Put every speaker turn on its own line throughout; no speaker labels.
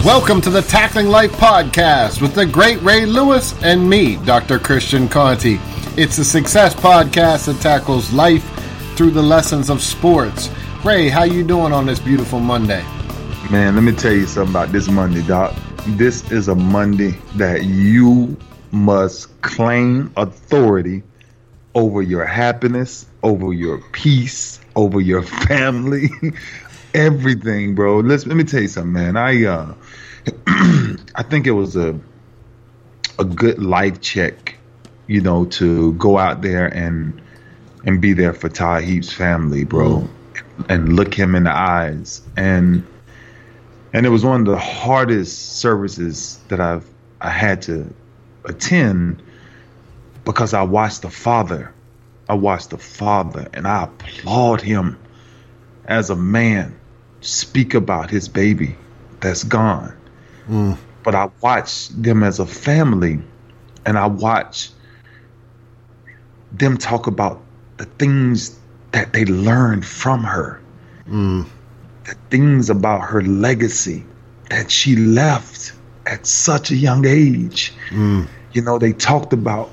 Welcome to the Tackling Life Podcast with the great Ray Lewis and me, Dr. Christian Conti. It's a success podcast that tackles life through the lessons of sports. Ray, how you doing on this beautiful Monday?
Man, let me tell you something about this Monday, Doc. This is a Monday that you must claim authority over your happiness, over your peace, over your family, everything, bro. Let me tell you something, man. I think it was a good life check, to go out there and be there for Ty Heap's family, bro, and look him in the eyes. And it was one of the hardest services that I had to attend because I watched the father. And I applaud him as a man speak about his baby that's gone. But I watched them as a family, and I watched them talk about the things that they learned from her, the things about her legacy that she left at such a young age. They talked about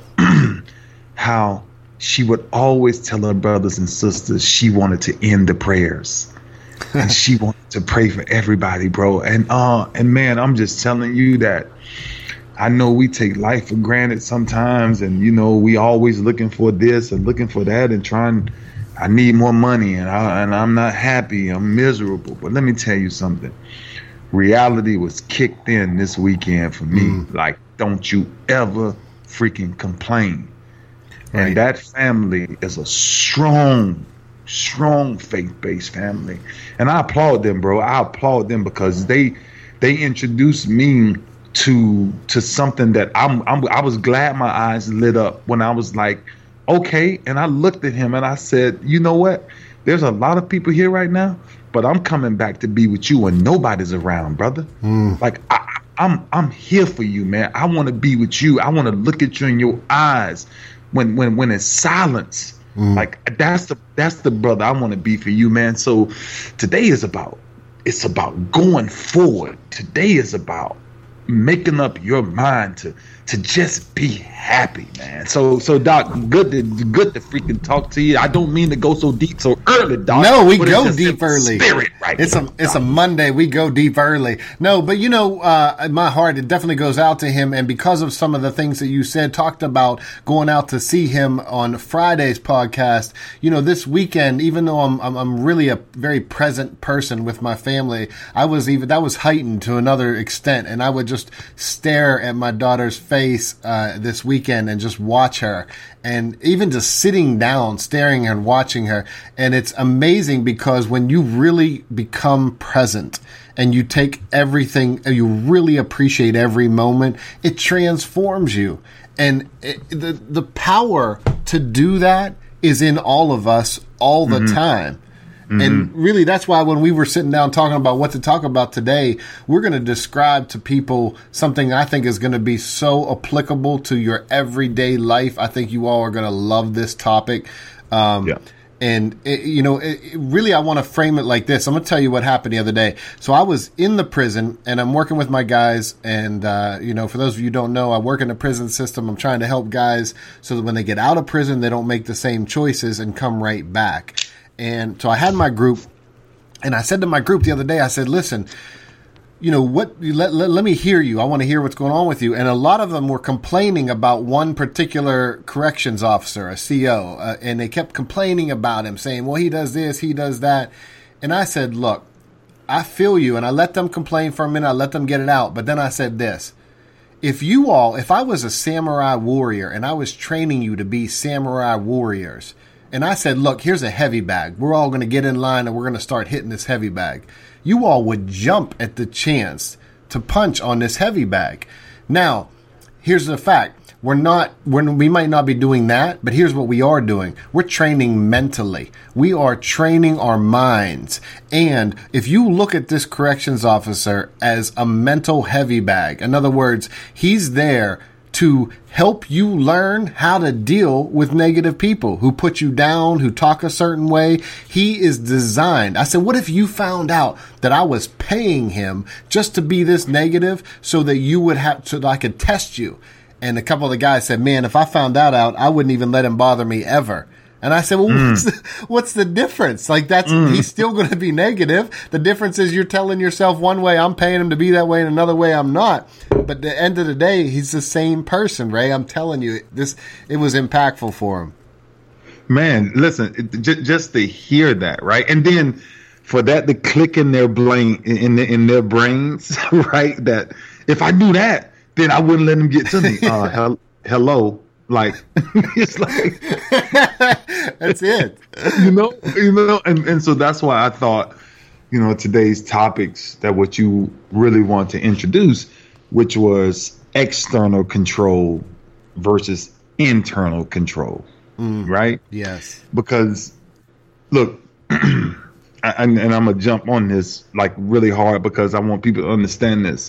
how she would always tell her brothers and sisters she wanted to end the prayers. And she wanted to pray for everybody, bro. And man, I'm just telling you that I know we take life for granted sometimes, and we always looking for this and looking for that and I need more money and I'm not happy, I'm miserable. But let me tell you something. Reality was kicked in this weekend for me. Like, don't you ever freaking complain. Right. And that family is a strong faith-based family, and I applaud them, bro. I applaud them because they introduced me to something that I was glad my eyes lit up when I was like, okay. And I looked at him and I said, you know what? There's a lot of people here right now, but I'm coming back to be with you when nobody's around, brother. Like I'm here for you, man. I want to be with you. I want to look at you in your eyes when it's silence. Like that's the brother I want to be for you, man. So today it's about going forward. Today is about making up your mind to just be happy, man. So Doc, good to freaking talk to you. I don't mean to go so deep so early, Doc.
No, we go deep early.
Spirit, right?
It's a Monday. We go deep early. No, but my heart, it definitely goes out to him. And because of some of the things that you said, talked about going out to see him on Friday's podcast. This weekend, even though I'm really a very present person with my family, that was heightened to another extent, and I would just stare at my daughter's face this weekend and just watch her, and even just sitting down staring and watching her. And it's amazing because when you really become present and you take everything, you really appreciate every moment, it transforms you. And the power to do that is in all of us all the time. And really, that's why when we were sitting down talking about what to talk about today, we're going to describe to people something I think is going to be so applicable to your everyday life. I think you all are going to love this topic. And, really, I want to frame it like this. I'm going to tell you what happened the other day. So I was in the prison, and I'm working with my guys. And, for those of you who don't know, I work in the prison system. I'm trying to help guys so that when they get out of prison, they don't make the same choices and come right back. And so I had my group, and I said to my group the other day, I said, listen, let me hear you. I want to hear what's going on with you. And a lot of them were complaining about one particular corrections officer, a CO, and they kept complaining about him, saying, well, he does this, he does that. And I said, look, I feel you. And I let them complain for a minute. I let them get it out. But then I said this. If I was a samurai warrior and I was training you to be samurai warriors, and I said, look, here's a heavy bag. We're all going to get in line and we're going to start hitting this heavy bag. You all would jump at the chance to punch on this heavy bag. Now, here's the fact. We might not be doing that, but here's what we are doing. We're training mentally. We are training our minds. And if you look at this corrections officer as a mental heavy bag, in other words, he's there to help you learn how to deal with negative people who put you down, who talk a certain way. He is designed. I said, what if you found out that I was paying him just to be this negative so that you would have, so that I could test you? And a couple of the guys said, man, if I found that out, I wouldn't even let him bother me ever. And I said, well, what's the difference? Like, he's still going to be negative. The difference is you're telling yourself one way, I'm paying him to be that way, and another way, I'm not. But at the end of the day, he's the same person, Ray. I'm telling you, it was impactful for him.
Man, listen, just to hear that, right? And then for that to click in their brains, right? That if I do that, then I wouldn't let him get to me. Hello. Like, it's like,
that's it.
you know, and so that's why I thought, today's topics, that what you really want to introduce, which was external control versus internal control, right?
Yes.
Because, look, and I'm going to jump on this like really hard because I want people to understand this.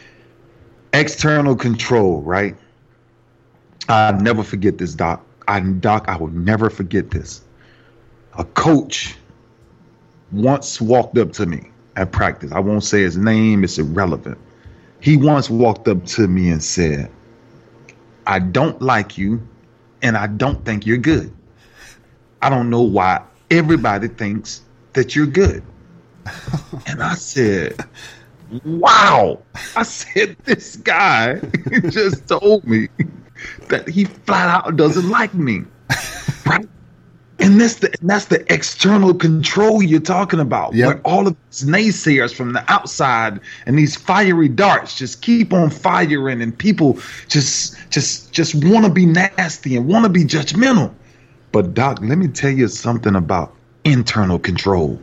External control, right? I'll never forget this, Doc. I will never forget this. A coach once walked up to me at practice. I won't say his name. It's irrelevant. He once walked up to me and said, I don't like you, and I don't think you're good. I don't know why everybody thinks that you're good. And I said, wow. I said, this guy just told me that he flat out doesn't like me, right? And that's the external control you're talking about, where all of these naysayers from the outside and these fiery darts just keep on firing, and people just want to be nasty and want to be judgmental. But Doc, let me tell you something about internal control.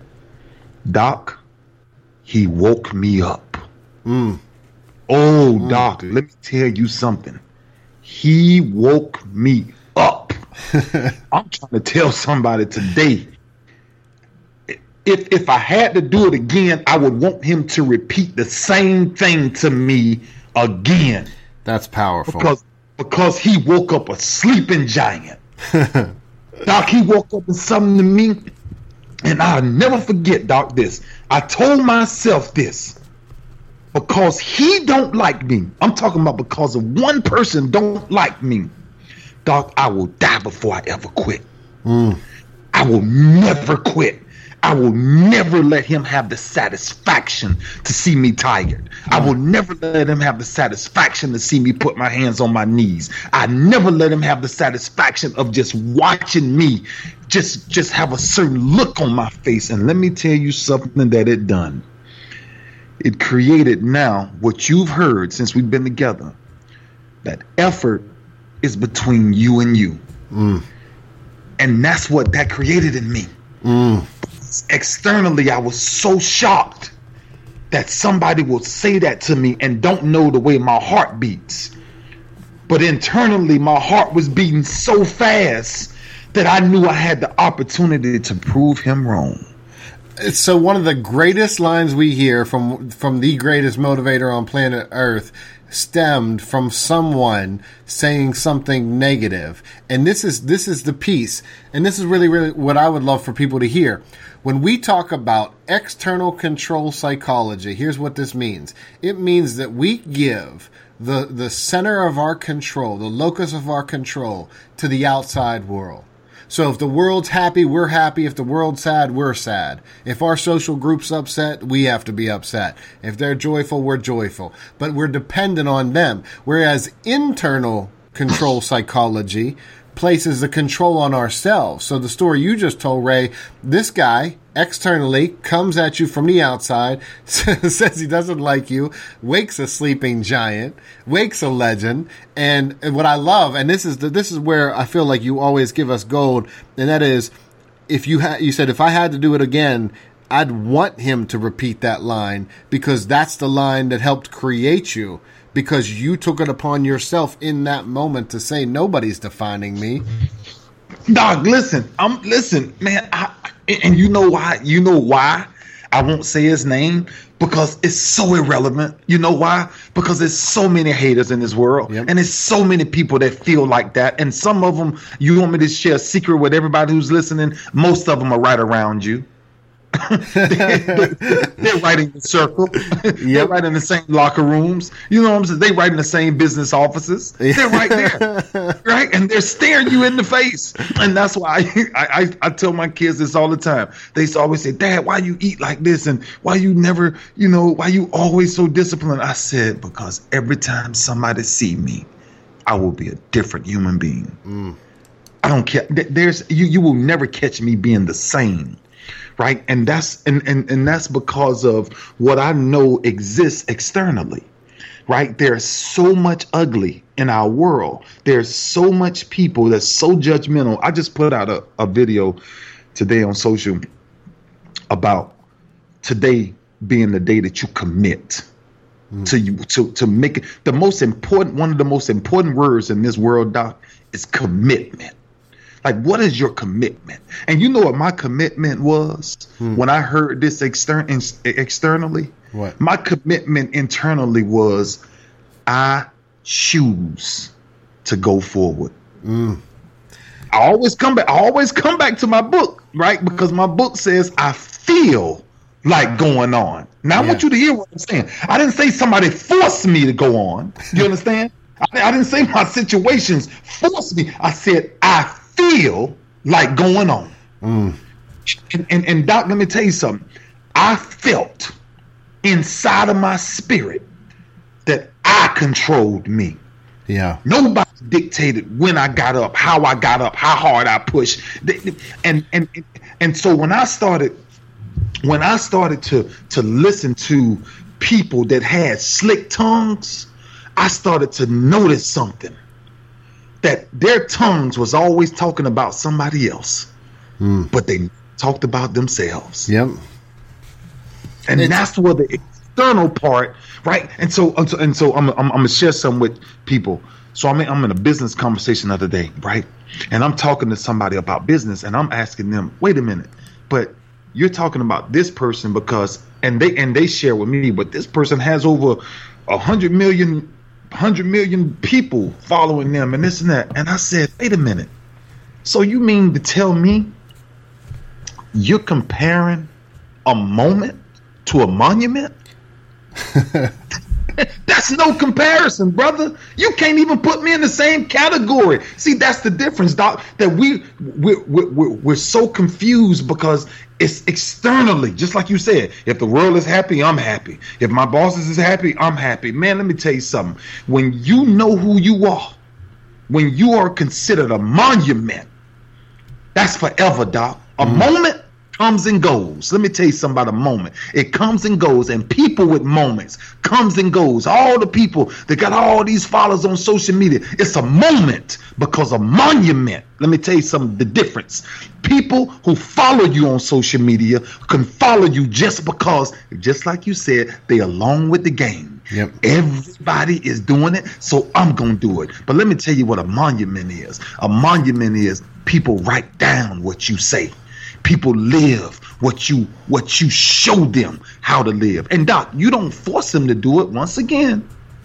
Doc, he woke me up. Doc, let me tell you something. He woke me up. I'm trying to tell somebody today, if I had to do it again, I would want him to repeat the same thing to me again.
That's powerful.
Because he woke up a sleeping giant. Doc, he woke up with something to me, and I'll never forget, Doc, this. I told myself this. Because he don't like me. I'm talking about because of one person don't like me. Doc, I will die before I ever quit. I will never quit. I will never let him have the satisfaction to see me tired. I will never let him have the satisfaction to see me put my hands on my knees. I never let him have the satisfaction of just watching me just have a certain look on my face. And let me tell you something that it done. It created now what you've heard since we've been together, that effort is between you and you. And that's what that created in me. Externally, I was so shocked that somebody will say that to me and don't know the way my heart beats. But internally, my heart was beating so fast that I knew I had the opportunity to prove him wrong.
So one of the greatest lines we hear from the greatest motivator on planet Earth stemmed from someone saying something negative. And this is the piece. And this is really, really what I would love for people to hear. When we talk about external control psychology, here's what this means. It means that we give the center of our control, the locus of our control, to the outside world. So if the world's happy, we're happy. If the world's sad, we're sad. If our social group's upset, we have to be upset. If they're joyful, we're joyful. But we're dependent on them. Whereas internal control psychology places the control on ourselves. So the story you just told, Ray, this guy externally comes at you from the outside, says he doesn't like you, wakes a sleeping giant, wakes a legend. And what I love, and this is where I feel like you always give us gold, and that is, if you said, if I had to do it again, I'd want him to repeat that line, because that's the line that helped create you. Because you took it upon yourself in that moment to say, nobody's defining me.
Doc, listen, man. And you know why? I won't say his name because it's so irrelevant. You know why? Because there's so many haters in this world.
Yep.
And there's so many people that feel like that. And some of them, you want me to share a secret with everybody who's listening? Most of them are right around you. they're right in the circle. They're right in the same locker rooms. You know what I'm saying? They right in the same business offices. They're right there, right? And they're staring you in the face. And that's why I tell my kids this all the time. They always say, "Dad, why you eat like this? And why you never, why you always so disciplined?" I said, because every time somebody see me, I will be a different human being. I don't care. There's you will never catch me being the same. Right. And that's and that's because of what I know exists externally. Right. There's so much ugly in our world. There's so much people that's so judgmental. I just put out a video today on social about today being the day that you commit to make it the most important. One of the most important words in this world, Doc, is commitment. Like, what is your commitment? And you know what my commitment was when I heard this externally?
What? My
commitment internally was, I choose to go forward. I always come back to my book, right? Because my book says I feel like going on. Now I want you to hear what I'm saying. I didn't say somebody forced me to go on. You understand? I didn't say my situations forced me. I said I feel like going on. And Doc, let me tell you something. I felt inside of my spirit that I controlled me.
Yeah.
Nobody dictated when I got up, how hard I pushed. And so when I started to listen to people that had slick tongues, I started to notice something. That their tongues was always talking about somebody else, but they talked about themselves.
Yep.
And that's where the external part, right? And so I'm gonna share some with people. So I'm in a business conversation the other day, right? And I'm talking to somebody about business, and I'm asking them, wait a minute, but you're talking about this person because, and they share with me, but this person has over 100 million people following them and this and that. And I said, wait a minute. So you mean to tell me you're comparing a moment to a monument? That's no comparison, brother. You can't even put me in the same category. See, that's the difference, Doc, that we're so confused because it's externally, just like you said. If the world is happy, I'm happy. If my bosses is happy, I'm happy. Man, let me tell you something. When you know who you are, when you are considered a monument, that's forever, Doc. A moment comes and goes. Let me tell you something about a moment. It comes and goes, and people with moments comes and goes. All the people that got all these followers on social media, it's a moment because a monument. Let me tell you something, the difference. People who follow you on social media can follow you just because, just like you said, they along with the game.
Yep.
Everybody is doing it, so I'm going to do it. But let me tell you what a monument is. A monument is people write down what you say. People live what you show them how to live. And Doc, you don't force them to do it. Once again,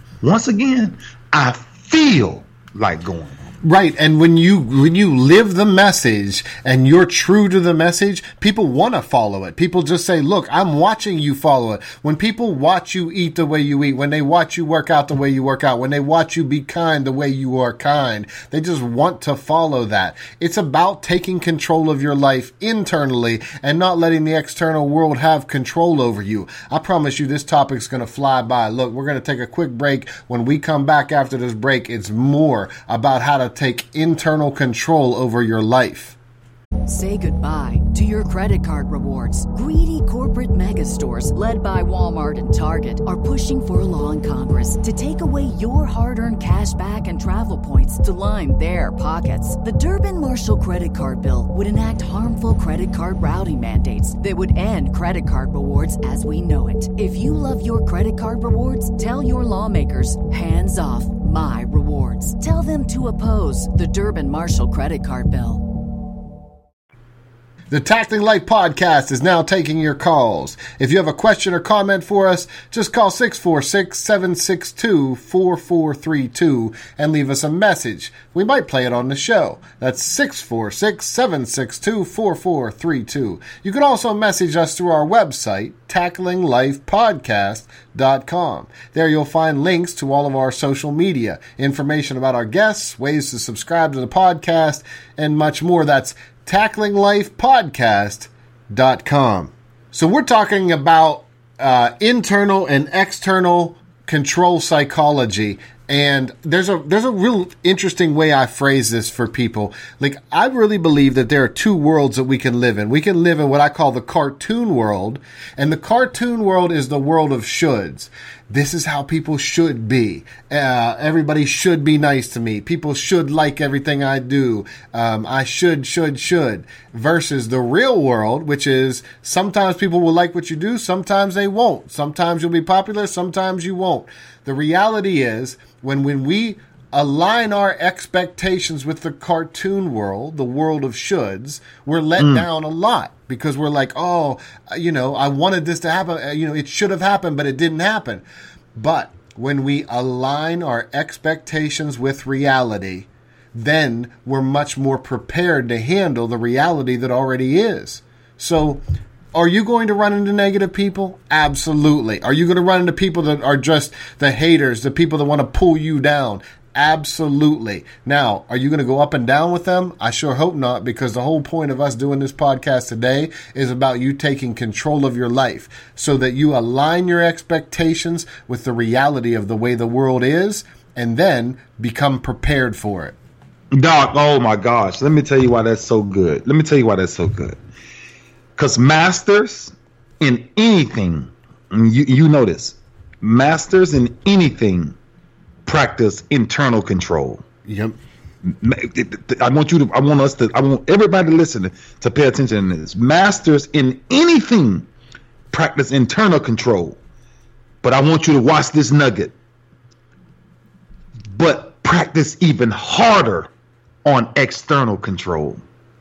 I feel like going.
Right. And when you live the message and you're true to the message, people want to follow it. People just say, look, I'm watching you follow it. When people watch you eat the way you eat, when they watch you work out the way you work out, when they watch you be kind the way you are kind, they just want to follow that. It's about taking control of your life internally and not letting the external world have control over you. I promise you this topic's going to fly by. Look, we're going to take a quick break. When we come back after this break, it's more about how to take internal control over your life.
Say goodbye to your credit card rewards. Greedy corporate mega stores, led by Walmart and Target, are pushing for a law in Congress to take away your hard-earned cash back and travel points to line their pockets. The Durbin-Marshall credit card bill would enact harmful credit card routing mandates that would end credit card rewards as we know it. If you love your credit card rewards, tell your lawmakers, hands off my rewards. Tell them to oppose the Durbin-Marshall credit card bill.
The Tackling Life podcast is now taking your calls. If you have a question or comment for us, just call 646-762-4432 and leave us a message. We might play it on the show. That's 646-762-4432. You can also message us through our website, tacklinglifepodcast.com. There you'll find links to all of our social media, information about our guests, ways to subscribe to the podcast, and much more. That's tacklinglifepodcast.com. So we're talking about internal and external control psychology. And there's a real interesting way I phrase this for people. Like, I really believe that there are two worlds that we can live in. We can live in what I call the cartoon world, and the cartoon world is the world of shoulds. This is how people should be. Everybody should be nice to me. People should like everything I do. I should. Versus the real world, which is sometimes people will like what you do, sometimes they won't. Sometimes you'll be popular, sometimes you won't. The reality is, when we align our expectations with the cartoon world, the world of shoulds, we're let down a lot because we're like, oh, I wanted this to happen. It should have happened, but it didn't happen. But when we align our expectations with reality, then we're much more prepared to handle the reality that already is. So, are you going to run into negative people? Absolutely. Are you going to run into people that are just the haters, the people that want to pull you down? Absolutely. Now, are you going to go up and down with them? I sure hope not, because the whole point of us doing this podcast today is about you taking control of your life so that you align your expectations with the reality of the way the world is and then become prepared for it.
Doc, oh my gosh. Let me tell you why that's so good. Because masters in anything, you know this, masters in anything practice internal control.
Yep.
I want everybody listening to pay attention to this. Masters in anything practice internal control. But I want you to watch this nugget. But practice even harder on external control.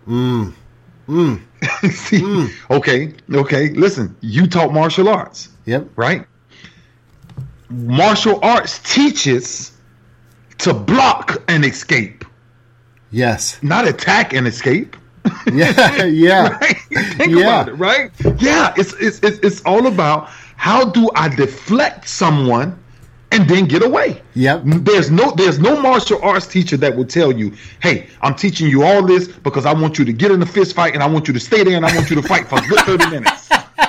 Okay. Listen, you taught martial arts.
Yep.
Right? Martial arts teaches to block and escape.
Yes.
Not attack and escape.
Yeah.
Right? Think about it, right? Yeah, it's all about how do I deflect someone and then get away.
Yep.
There's no martial arts teacher that will tell you, hey, I'm teaching you all this because I want you to get in a fist fight and I want you to stay there and I want you to fight for a good 30 minutes.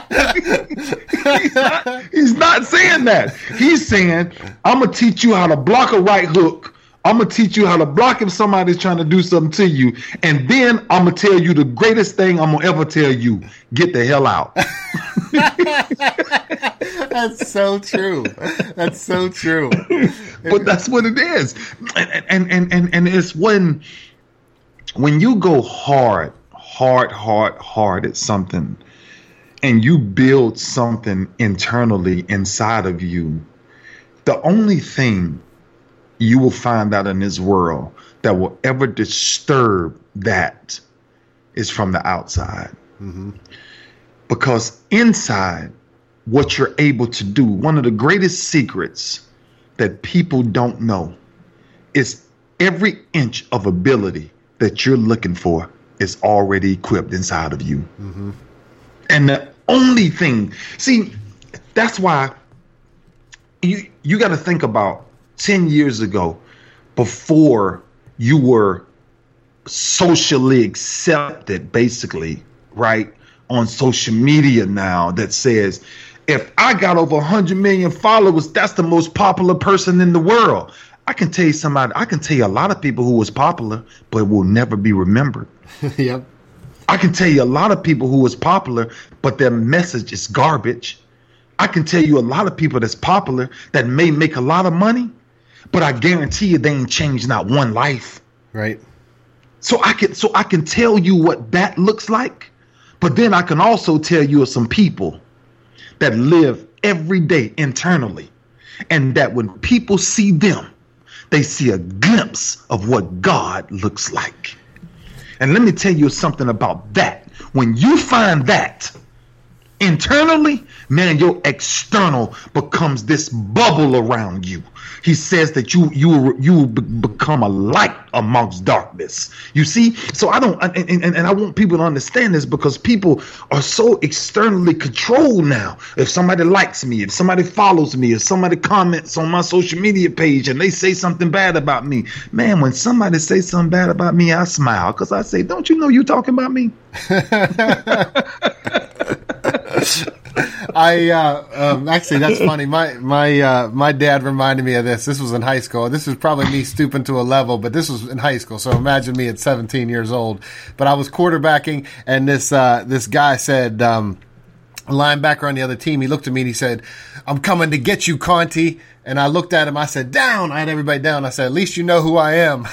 He's not saying that. He's saying, I'm going to teach you how to block a right hook. I'm going to teach you how to block if somebody's trying to do something to you. And then I'm going to tell you the greatest thing I'm going to ever tell you. Get the hell out.
That's so true.
But that's what it is. And it's when you go hard at something and you build something internally inside of you, the only thing you will find out in this world that will ever disturb that is from the outside. Mm-hmm. Because inside, what you're able to do, one of the greatest secrets that people don't know is every inch of ability that you're looking for is already equipped inside of you. Mm-hmm. And the only thing, see, that's why you got to think about 10 years ago, before you were socially accepted, basically, right, on social media now, that says, if I got over 100 million followers, that's the most popular person in the world. I can tell you a lot of people who was popular, but will never be remembered.
Yep.
I can tell you a lot of people who was popular, but their message is garbage. I can tell you a lot of people that's popular that may make a lot of money, but I guarantee you they ain't changed not one life.
Right.
So I can tell you what that looks like, but then I can also tell you of some people that live every day internally, and that when people see them, they see a glimpse of what God looks like. And let me tell you something about that. When you find that internally, man, your external becomes this bubble around you. He says that you become a light amongst darkness. You see? So I don't, and I want people to understand this, because people are so externally controlled now. If somebody likes me, if somebody follows me, if somebody comments on my social media page and they say something bad about me, man, when somebody says something bad about me, I smile, because I say, don't you know you talking about me?
Actually, that's funny. My dad reminded me of this. This was in high school. This was probably me stooping to a level, but this was in high school. So imagine me at 17 years old. But I was quarterbacking, and this guy said, linebacker on the other team, he looked at me and he said, "I'm coming to get you, Conti." And I looked at him. I said, "Down." I had everybody down. I said, "At least you know who I am."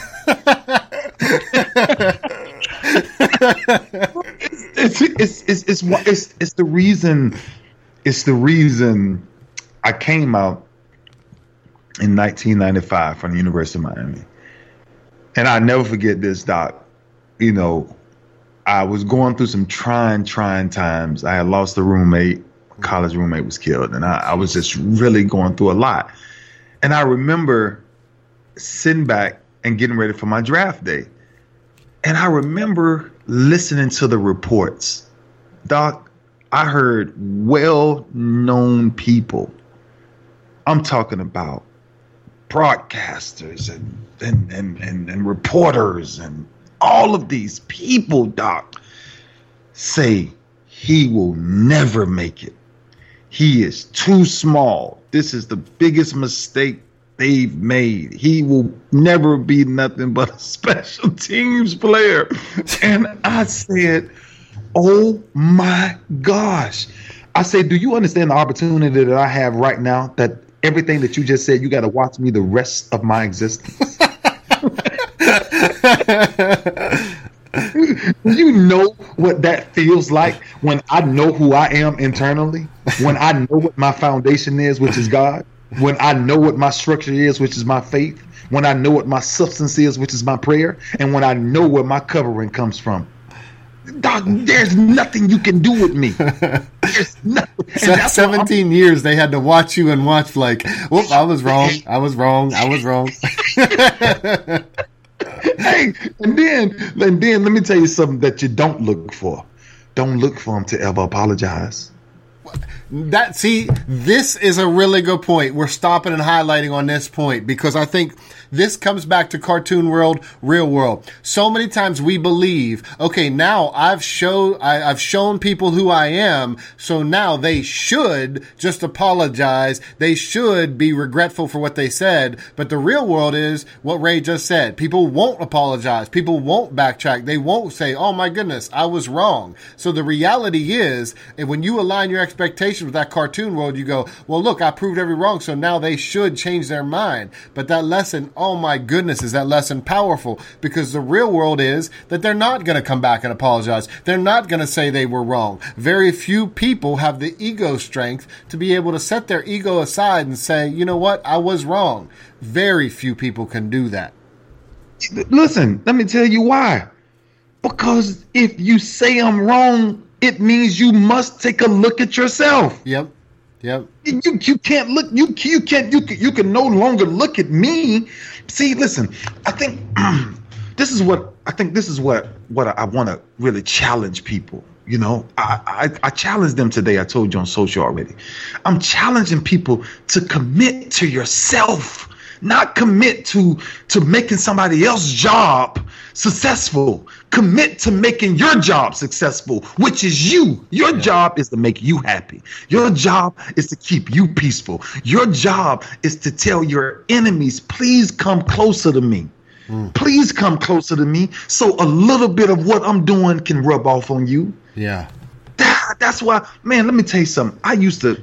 It's the reason I came out in 1995 from the University of Miami. And I never forget this, Doc. You know, I was going through some trying times. I had lost a roommate. My college roommate was killed, and I was just really going through a lot. And I remember sitting back and getting ready for my draft day. And I remember listening to the reports. Doc, I heard well-known people. I'm talking about broadcasters and reporters and all of these people, Doc, say he will never make it. He is too small. This is the biggest mistake they've made. He will never be nothing but a special teams player. And I said, oh my gosh. I said, do you understand the opportunity that I have right now, that everything that you just said, you got to watch me the rest of my existence? You know what that feels like when I know who I am internally, when I know what my foundation is, which is God, when I know what my structure is, which is my faith, when I know what my substance is, which is my prayer, and when I know where my covering comes from. Doc, there's nothing you can do with me. There's nothing.
17 years they had to watch you and watch like, whoop, I was wrong.
Hey, and then let me tell you something that you don't look for. Don't look for him to ever apologize.
This is a really good point. We're stopping and highlighting on this point because I think this comes back to cartoon world, real world. So many times we believe, okay, now I've shown people who I am, so now they should just apologize. They should be regretful for what they said. But the real world is what Ray just said. People won't apologize. People won't backtrack. They won't say, oh my goodness, I was wrong. So the reality is, and when you align your expectations with that cartoon world, you go, well, look, I proved every wrong, so now they should change their mind. But that lesson, oh my goodness, is that lesson powerful? Because the real world is that they're not going to come back and apologize. They're not going to say they were wrong. Very few people have the ego strength to be able to set their ego aside and say, you know what, I was wrong. Very few people can do that.
Listen, let me tell you why. Because if you say I'm wrong, it means you must take a look at yourself.
Yep.
You can't look. You can no longer look at me. See, listen. I think this is what I want to really challenge people. You know, I challenged them today. I told you on social already. I'm challenging people to commit to yourself. Not commit to making somebody else's job successful. Commit to making your job successful, which is you. Your job is to make you happy. Your job is to keep you peaceful. Your job is to tell your enemies, please come closer to me. Please come closer to me so a little bit of what I'm doing can rub off on you.
Yeah.
That's why, man, let me tell you something. I used to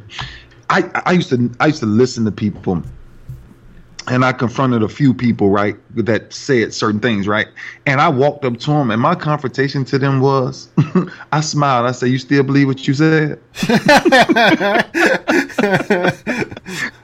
listen to people. And I confronted a few people, right, that said certain things, right? And I walked up to them, and my confrontation to them was, I smiled. I said, you still believe what you said?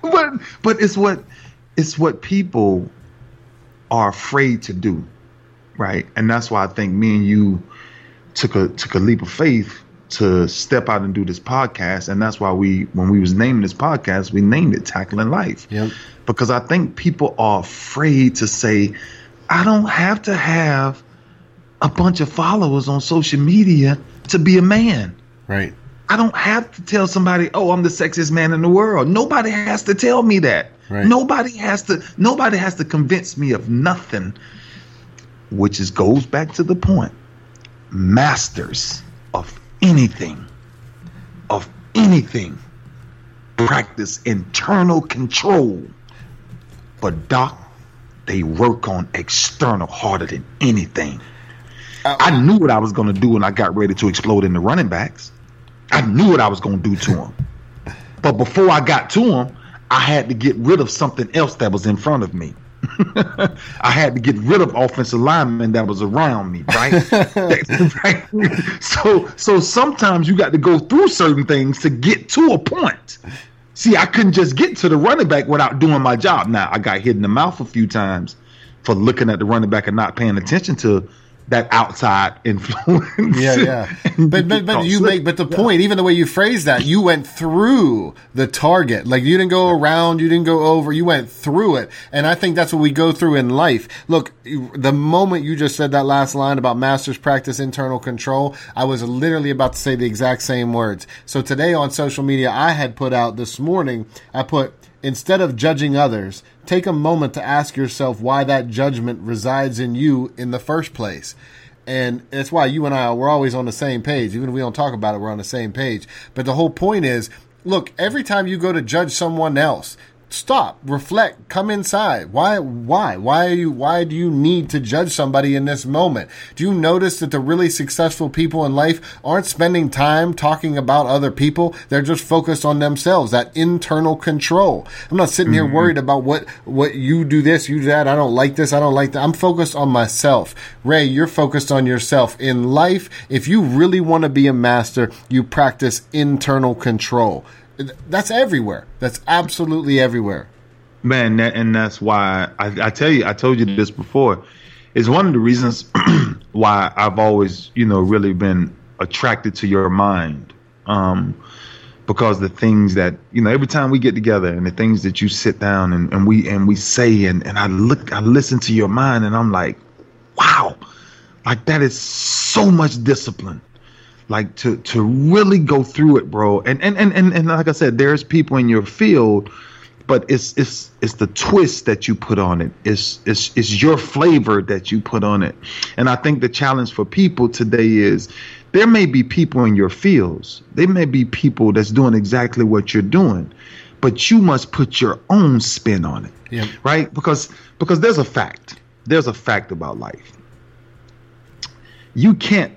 but it's what people are afraid to do. right? And that's why I think me and you took a leap of faith to step out and do this podcast. And that's why when we was naming this podcast, we named it Tackling Life.
Yep.
Because I think people are afraid to say, I don't have to have a bunch of followers on social media to be a man.
Right.
I don't have to tell somebody, oh, I'm the sexiest man in the world. Nobody has to tell me that.
Right.
Nobody has to convince me of nothing, which goes back to the point. Masters of anything, practice internal control. But Doc, they work on external harder than anything. I knew what I was going to do when I got ready to explode in the running backs. I knew what I was going to do to them. But before I got to them, I had to get rid of something else that was in front of me. I had to get rid of offensive linemen that was around me, right? Right? So sometimes you got to go through certain things to get to a point. See, I couldn't just get to the running back without doing my job. Now, I got hit in the mouth a few times for looking at the running back and not paying attention to that outside influence.
Yeah. But the point, even the way you phrased that, you went through the target. Like, you didn't go around, you didn't go over, you went through it. And I think that's what we go through in life. Look, the moment you just said that last line about masters practice internal control, I was literally about to say the exact same words. So today on social media, I had put out this morning, instead of judging others, take a moment to ask yourself why that judgment resides in you in the first place. And that's why you and I, we're always on the same page. Even if we don't talk about it, we're on the same page. But the whole point is, look, every time you go to judge someone else, stop, reflect, come inside. Why do you need to judge somebody in this moment? Do you notice that the really successful people in life aren't spending time talking about other people? They're just focused on themselves, that internal control. I'm not sitting here worried about what you do this, you do that. I don't like this. I don't like that. I'm focused on myself. Ray, you're focused on yourself. In life, if you really want to be a master, you practice internal control. That's everywhere. That's absolutely everywhere.
Man, that's why I told you this before. It's one of the reasons why I've always, really been attracted to your mind. Because the things that, every time we get together and the things that you sit down and we say and I listen to your mind and I'm like, wow, like that is so much discipline. Like to really go through it, bro. And like I said, there's people in your field, but it's the twist that you put on it. It's your flavor that you put on it. And I think the challenge for people today is there may be people in your fields. There may be people that's doing exactly what you're doing, but you must put your own spin on it.
Yeah. Right?
Because there's a fact. There's a fact about life. You can't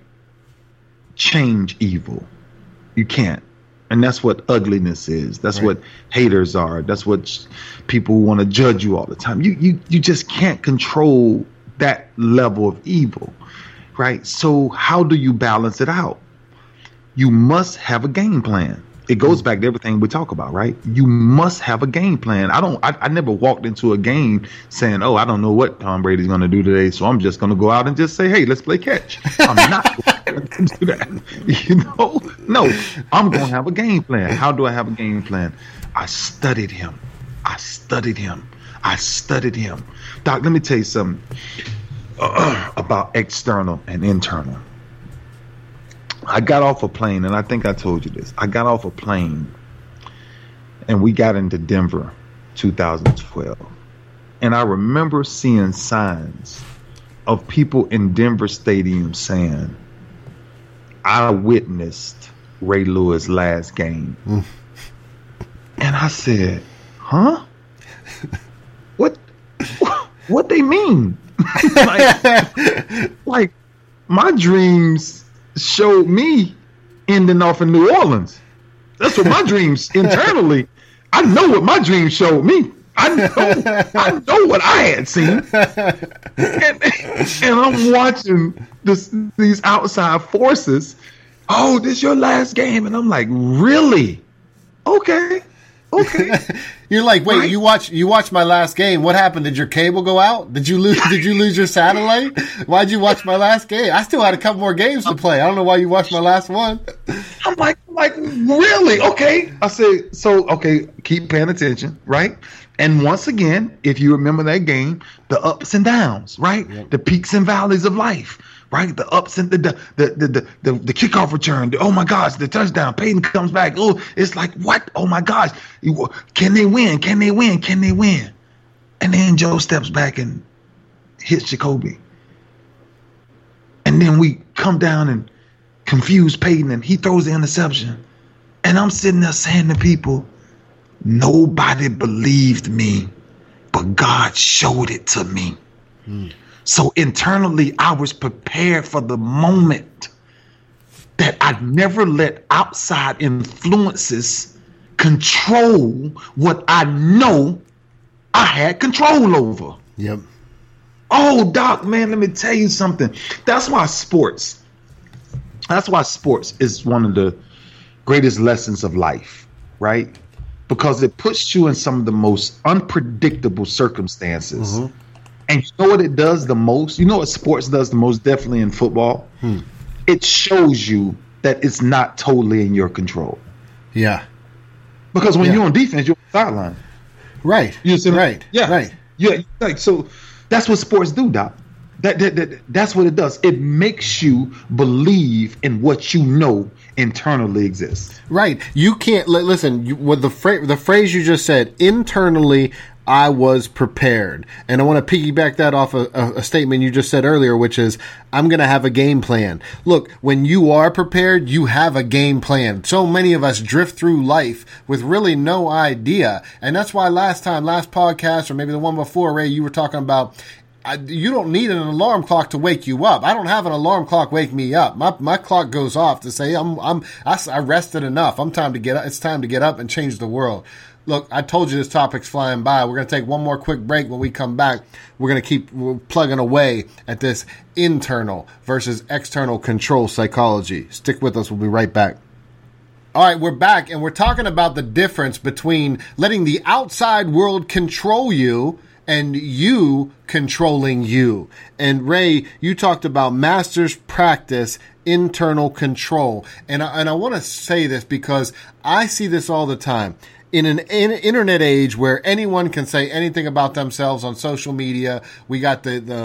change evil. You can't. And that's what ugliness is. That's what haters are. That's what people who want to judge you all the time. You just can't control that level of evil, right? So how do you balance it out? You must have a game plan. It goes back to everything we talk about, right? You must have a game plan. I never walked into a game saying, oh, I don't know what Tom Brady's going to do today, so I'm just going to go out and just say, hey, let's play catch. I'm not going to do that. No, I'm going to have a game plan. How do I have a game plan? I studied him. Doc, let me tell you something about external and internal. I got off a plane, and I think I told you this. I got off a plane, and we got into Denver, 2012. And I remember seeing signs of people in Denver Stadium saying, I witnessed Ray Lewis' last game. And I said, huh? What they mean? like my dreams showed me ending off in New Orleans. That's what my dreams internally. I know what my dreams showed me. I know what I had seen. And I'm watching these outside forces. Oh, this your last game. And I'm like, really? Okay. Okay.
You're like, wait,
Right.
you watched my last game. What happened? Did your cable go out? Did you lose your satellite? Why'd you watch my last game? I still had a couple more games to play. I don't know why you watched my last one.
I'm like, really? Okay. I said, so, okay, keep paying attention, right? And once again, if you remember that game, the ups and downs, right?
Yep.
The peaks and valleys of life, right? The ups and the kickoff return. Oh my gosh, the touchdown. Peyton comes back. Oh, it's like, what? Oh my gosh. Can they win? Can they win? Can they win? And then Joe steps back and hits Jacoby. And then we come down and confuse Peyton, and he throws the interception. And I'm sitting there saying to people, nobody believed me, but God showed it to me. So internally, I was prepared for the moment that I'd never let outside influences control what I know I had control over.
Yep.
Oh, Doc, man, let me tell you something. That's why sports is one of the greatest lessons of life, right? Because it puts you in some of the most unpredictable circumstances.
Mm-hmm.
And you know what it does the most? You know what sports does the most, definitely in football? It shows you that it's not totally in your control.
Yeah.
Because when you're on defense, you're on the sideline.
Right.
You see what
Right.
Yeah.
Right.
Yeah. Like, so that's what sports do, Doc. That's what it does. It makes you believe in what you know internally exists.
Right. You can't listen. With the phrase you just said, internally, I was prepared, and I want to piggyback that off a statement you just said earlier, which is, I'm going to have a game plan. Look, when you are prepared, you have a game plan. So many of us drift through life with really no idea, and that's why last podcast, or maybe the one before, Ray, you were talking about, you don't need an alarm clock to wake you up. I don't have an alarm clock wake me up. My clock goes off to say I rested enough. It's time to get up and change the world. Look, I told you this topic's flying by. We're going to take one more quick break. When we come back, we're going to keep plugging away at this internal versus external control psychology. Stick with us. We'll be right back. All right, we're back, and we're talking about the difference between letting the outside world control you and you controlling you. And Ray, you talked about master's practice, internal control. And I want to say this because I see this all the time. In an internet age where anyone can say anything about themselves on social media, we got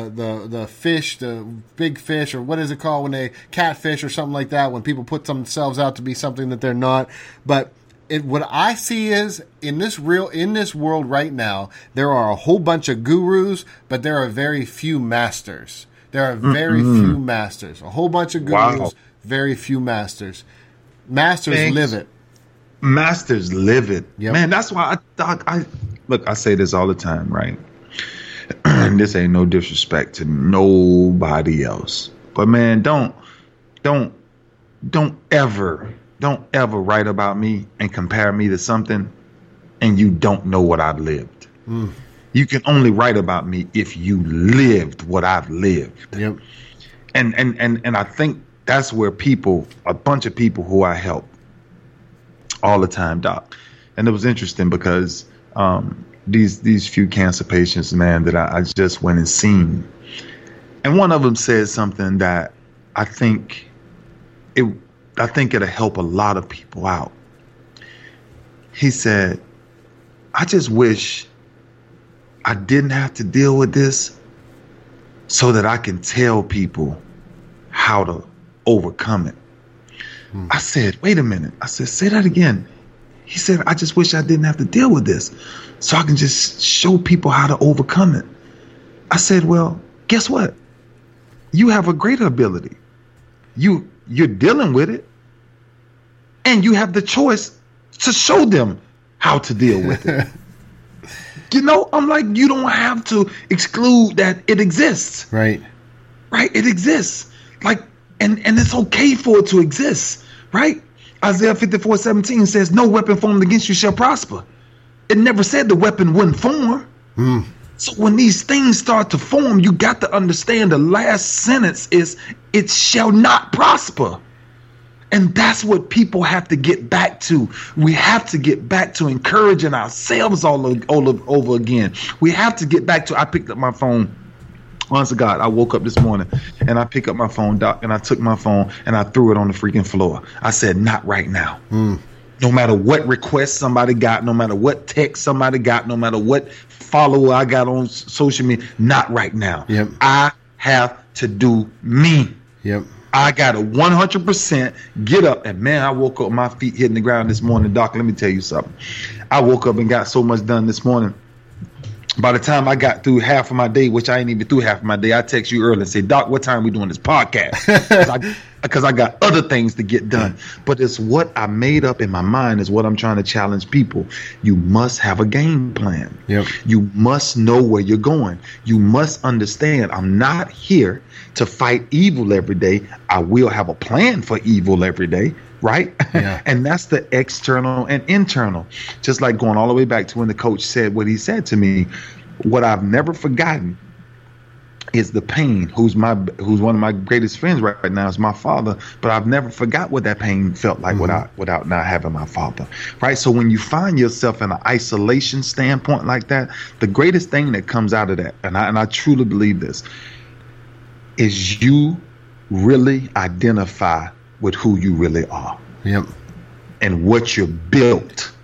the fish, the big fish, or what is it called when they catfish or something like that, when people put themselves out to be something that they're not. But what I see is in this world right now, there are a whole bunch of gurus, but there are very few masters. There are very few masters. A whole bunch of gurus, very few masters. Masters live it.
Masters live it.
Yep.
Man, that's why I say this all the time, right? And this ain't no disrespect to nobody else. But man, don't ever write about me and compare me to something and you don't know what I've lived. You can only write about me if you lived what I've lived.
Yep.
And I think that's where a bunch of people who I help all the time, Doc. And it was interesting because these few cancer patients, man, that I just went and seen. And one of them said something that I think it'll help a lot of people out. He said, I just wish I didn't have to deal with this so that I can tell people how to overcome it. I said, wait a minute. I said, say that again. He said, I just wish I didn't have to deal with this so I can just show people how to overcome it. I said, well, guess what? You have a greater ability. You're dealing with it, and you have the choice to show them how to deal with it. You know, I'm like, you don't have to exclude that it exists.
Right.
Right? It exists. Like, and it's okay for it to exist, right? Isaiah 54:17 says, no weapon formed against you shall prosper. It never said the weapon wouldn't form. So when these things start to form, you got to understand the last sentence is, it shall not prosper. And that's what people have to get back to. We have to get back to encouraging ourselves all over again. We have to get back to, I picked up my phone. Honest to God, I woke up this morning and I picked up my phone, Doc, and I took my phone and I threw it on the freaking floor. I said, not right now. No matter what request somebody got, no matter what text somebody got, no matter what follower I got on social media, not right now.
Yep.
I have to do me.
Yep.
I got to 100% get up. And man, I woke up, my feet hitting the ground this morning. Doc, let me tell you something. I woke up and got so much done this morning. By the time I got through half of my day, which I ain't even through half of my day, I text you early and say, Doc, what time we doing this podcast? Because I got other things to get done. But it's what I made up in my mind is what I'm trying to challenge people. You must have a game plan.
Yep.
You must know where you're going. You must understand I'm not here to fight evil every day. I will have a plan for evil every day. Right?
Yeah.
And that's the external and internal. Just like going all the way back to when the coach said what he said to me, what I've never forgotten is the pain. Who's one of my greatest friends right now is my father, but I've never forgot what that pain felt like without not having my father. Right? So when you find yourself in an isolation standpoint like that, the greatest thing that comes out of that, and I truly believe this, is you really identify with who you really are.
Yep.
And what you're built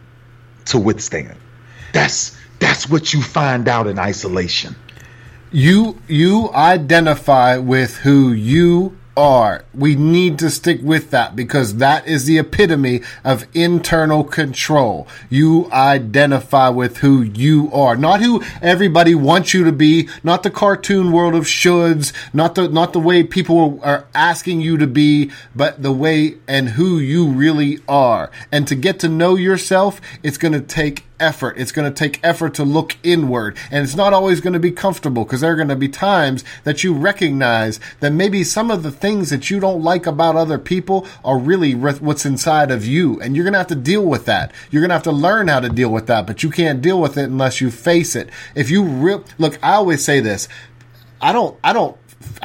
to withstand. That's what you find out in isolation.
You identify with who you are. We need to stick with that because that is the epitome of internal control. You identify with who you are, not who everybody wants you to be, not the cartoon world of shoulds, not the way people are asking you to be, but the way and who you really are. And to get to know yourself, it's going to take effort. It's going to take effort to look inward, and it's not always going to be comfortable because there are going to be times that you recognize that maybe some of the things that you don't like about other people are really what's inside of you, and you're going to have to deal with that. You're going to have to learn how to deal with that, but you can't deal with it unless you face it. If you look, I always say this. I don't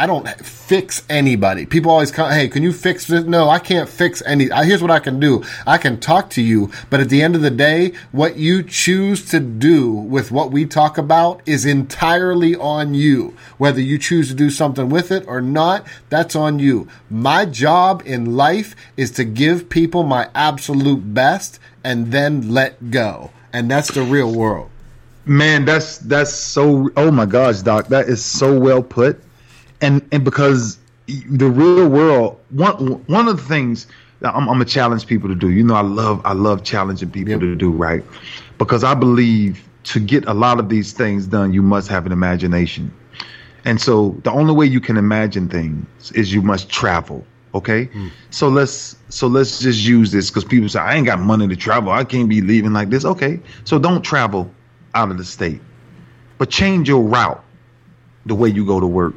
fix anybody. People always come, hey, can you fix this? No, I can't fix here's what I can do. I can talk to you, but at the end of the day, what you choose to do with what we talk about is entirely on you. Whether you choose to do something with it or not, that's on you. My job in life is to give people my absolute best and then let go. And that's the real world.
Man, that's so, oh my gosh, Doc, that is so well put. And because the real world, one of the things that I'm gonna challenge people to do, I love challenging people to do, right? Because I believe to get a lot of these things done, you must have an imagination. And so the only way you can imagine things is you must travel. Okay. So let's just use this because people say, I ain't got money to travel. I can't be leaving like this. Okay. So don't travel out of the state, but change your route the way you go to work.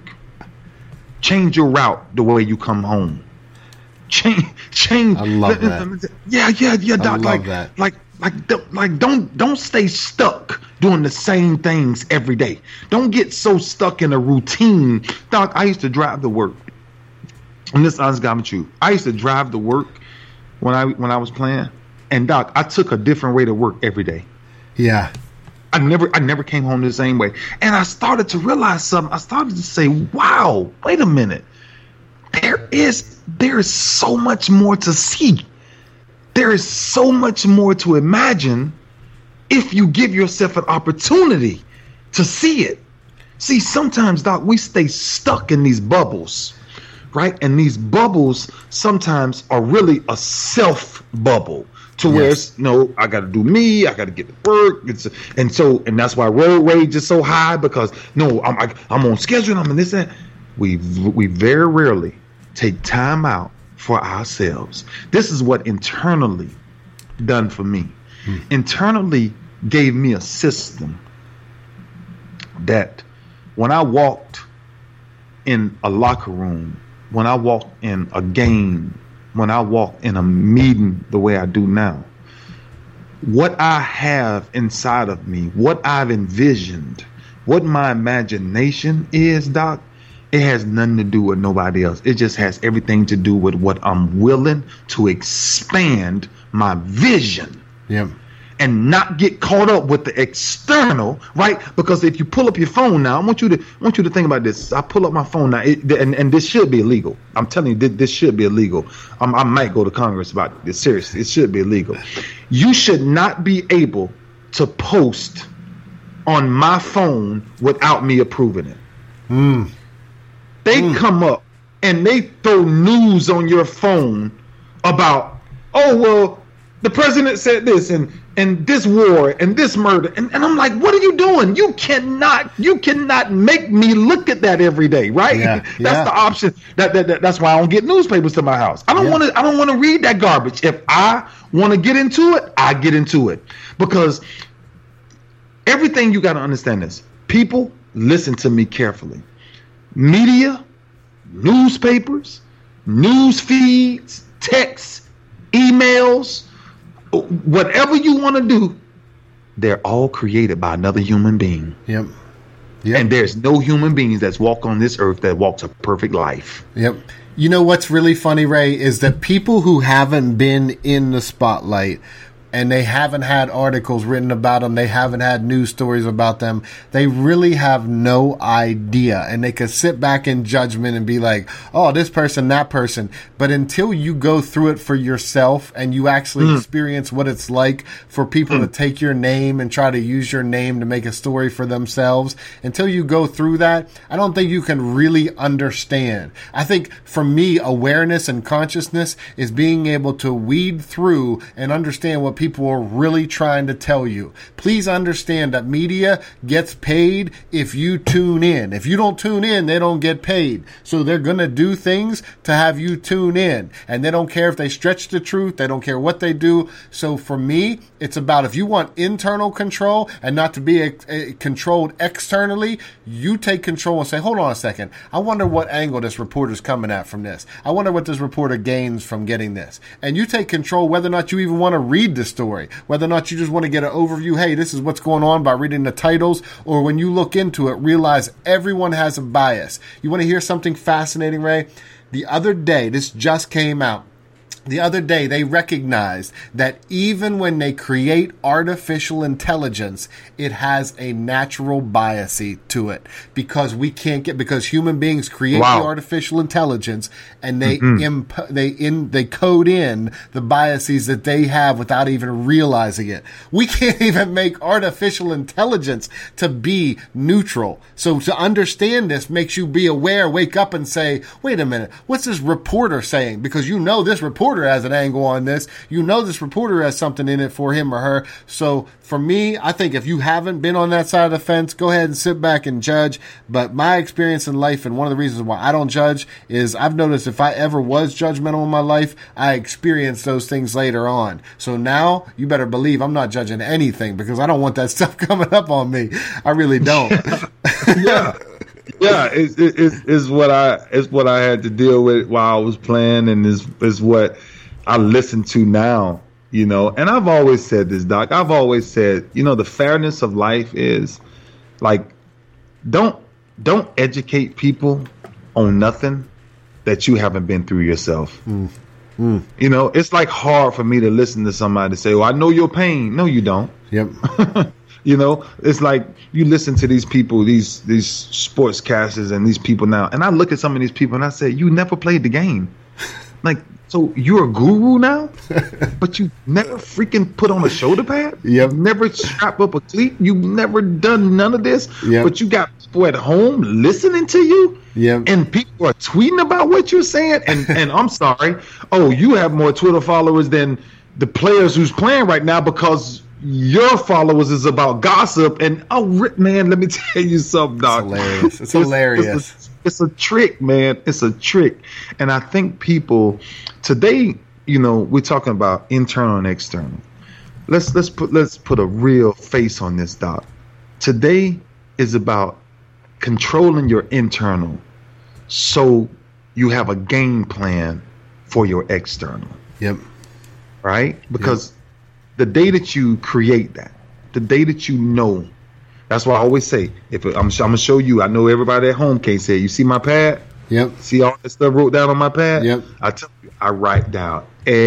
Change your route the way you come home. Change.
I love that.
Yeah, Doc.
I love
that. Don't stay stuck doing the same things every day. Don't get so stuck in a routine. Doc, I used to drive to work. And this honest God with you. I used to drive to work when I was playing. And Doc, I took a different way to work every day. Yeah. I never came home the same way. And I started to realize something. I started to say, wow, wait a minute. There is so much more to see. There is so much more to imagine if you give yourself an opportunity to see it. See, sometimes, Doc, we stay stuck in these bubbles, right? And these bubbles sometimes are really a self bubble. To where it's, I got to do me, I got to get to work, and that's why road rage is so high because I'm on schedule, I'm in this and that. We very rarely take time out for ourselves. This is what internally done for me. Internally gave me a system that when I walked in a locker room, when I walked in a game, when I walk in a meeting the way I do now, what I have inside of me, what I've envisioned, what my imagination is, Doc, It has nothing to do with nobody else. It just has everything to do with what I'm willing to expand my vision.
Yeah.
And not get caught up with the external, right? Because if you pull up your phone now, I want you to think about this. I pull up my phone now, and this should be illegal. I'm telling you, this should be illegal. I might go to Congress about this. Seriously, it should be illegal. You should not be able to post on my phone without me approving it. They come up and they throw news on your phone about, oh, well, the president said this and this war and this murder. And I'm like, what are you doing? You cannot make me look at that every day, right?
Yeah,
That's the option. That's why I don't get newspapers to my house. I don't want to read that garbage. If I want to get into it, I get into it. Because everything, you got to understand this. People, listen to me carefully. Media, newspapers, news feeds, texts, emails, whatever you want to do, they're all created by another human being.
Yep.
And there's no human beings that's walked on this earth that walks a perfect life.
Yep. You know what's really funny, Ray, is that people who haven't been in the spotlight and they haven't had articles written about them, they haven't had news stories about them, they really have no idea. And they could sit back in judgment and be like, oh, this person, that person. But until you go through it for yourself and you actually experience what it's like for people to take your name and try to use your name to make a story for themselves, until you go through that, I don't think you can really understand. I think for me, awareness and consciousness is being able to weed through and understand what people are really trying to tell you. Please understand that media gets paid if you tune in. If you don't tune in, they don't get paid. So they're going to do things to have you tune in. And they don't care if they stretch the truth. They don't care what they do. So for me, it's about, if you want internal control and not to be controlled externally, you take control and say, hold on a second. I wonder what angle this reporter's coming at from this. I wonder what this reporter gains from getting this. And you take control whether or not you even want to read the story, whether or not you just want to get an overview. Hey, this is what's going on by reading the titles, or when you look into it, realize everyone has a bias. You want to hear something fascinating, Ray? The other day, this just came out. The other day, they recognized that even when they create artificial intelligence, it has a natural bias to it, because because human beings create the artificial intelligence and they they code in the biases that they have without even realizing it. We can't even make artificial intelligence to be neutral. So to understand this makes you be aware, wake up and say, wait a minute, what's this reporter saying? Because you know this reporter has an angle on this. You know this reporter has something in it for him or her. So for me, I think if you haven't been on that side of the fence, go ahead and sit back and judge. But my experience in life, and one of the reasons why I don't judge, is I've noticed if I ever was judgmental in my life, I experienced those things later on. So now you better believe I'm not judging anything, because I don't want that stuff coming up on me. I really don't.
Yeah. Yeah, it's what I had to deal with while I was playing, and is what I listen to now, you know. And I've always said this, Doc. I've always said, you know, the fairness of life is like, don't educate on nothing that you haven't been through yourself. You know, it's like hard for me to listen to somebody say, well, I know your pain. No, you don't.
Yep.
You know, it's like you listen to these people, these sportscasters and these people now, and I look at some of these people and I say, you never played the game. Like, so you're a guru now, but you never freaking put on a shoulder pad?
Yep.
You never strap up a cleat? You've never done none of this?
Yep.
But you got people at home listening to you?
Yep.
And people are tweeting about what you're saying? And I'm sorry, you have more Twitter followers than the players who's playing right now, because your followers is about gossip. And man, let me tell you something, Doc.
It's hilarious.
It's a trick, man. It's a trick. And I think people today, you know, we're talking about internal and external. Let's put a real face on this, Doc. Today is about controlling your internal, so you have a game plan for your external.
Yep.
Right? Because the day that you create that, the day that you know That's why I always say, if I'm gonna show you, I know everybody at home can't say it. You see my pad?
Yep.
See all that stuff wrote down on my pad?
Yep.
I tell you, I write down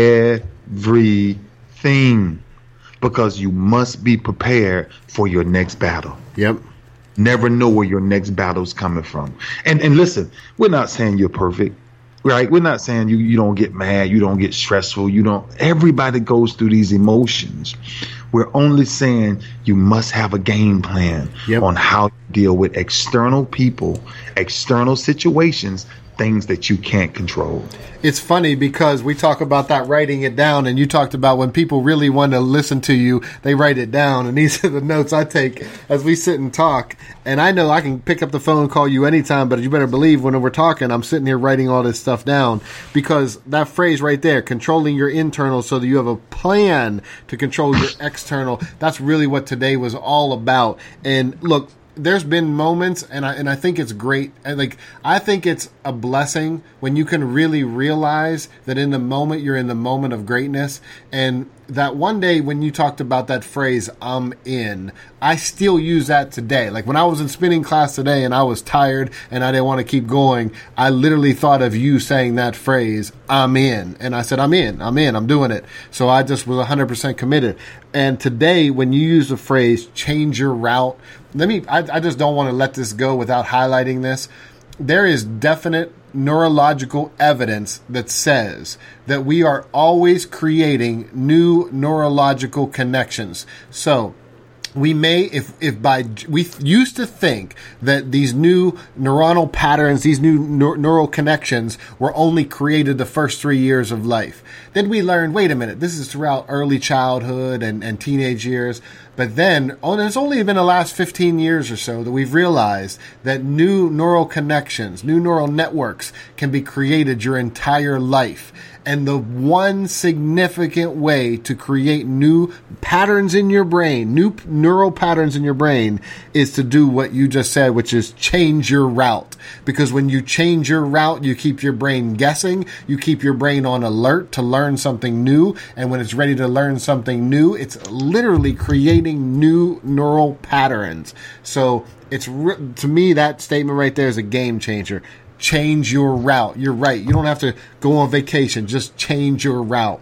everything because you must be prepared for your next battle.
Yep.
Never know where your next battle's coming from. And listen, we're not saying you're perfect, right? We're not saying you don't get mad, you don't get stressful, you don't. Everybody goes through these emotions. We're only saying you must have a game plan on how to deal with external people, external situations, things that you can't control.
It's funny because we talk about that writing it down, and you talked about when people really want to listen to you, they write it down. And these are the notes I take as we sit and talk. And I know I can pick up the phone and call you anytime, but you better believe when we're talking, I'm sitting here writing all this stuff down, because that phrase right there, controlling your internal so that you have a plan to control your external, that's really what today was all about. And look, there's been moments, and I think it's great. I think it's a blessing when you can really realize that in the moment you're in the moment of greatness. And that one day when you talked about that phrase, I'm in, I still use that today. Like when I was in spinning class today and I was tired and I didn't want to keep going, I literally thought of you saying that phrase, I'm in. And I said, I'm doing it. So I just was 100% committed. And today, when you use the phrase, change your route, I just don't want to let this go without highlighting this. There is definite neurological evidence that says that we are always creating new neurological connections. So we may, we used to think that these new neuronal patterns, these new neural connections were only created the first 3 years of life. Then we learned, wait a minute, this is throughout early childhood and teenage years. But then, it's only been the last 15 years or so that we've realized that new neural connections, new neural networks can be created your entire life. And the one significant way to create new patterns in your brain, new neural patterns in your brain, is to do what you just said, which is change your route. Because when you change your route, you keep your brain guessing, you keep your brain on alert to learn something new. And when it's ready to learn something new, it's literally creating new neural patterns. So to me, that statement right there is a game changer. Change your route. You're right. You don't have to go on vacation. Just change your route.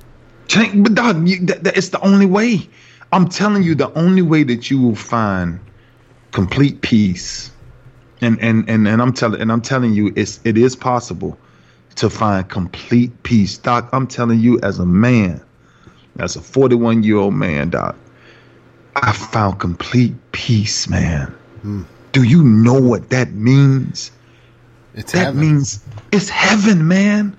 But dog, it's the only way. I'm telling you, the only way that you will find complete peace, and I'm telling you, it is possible to find complete peace, Doc. I'm telling you, as a man, as a 41-year-old man, Doc, I found complete peace, man. Do you know what that means? That means it's heaven, man.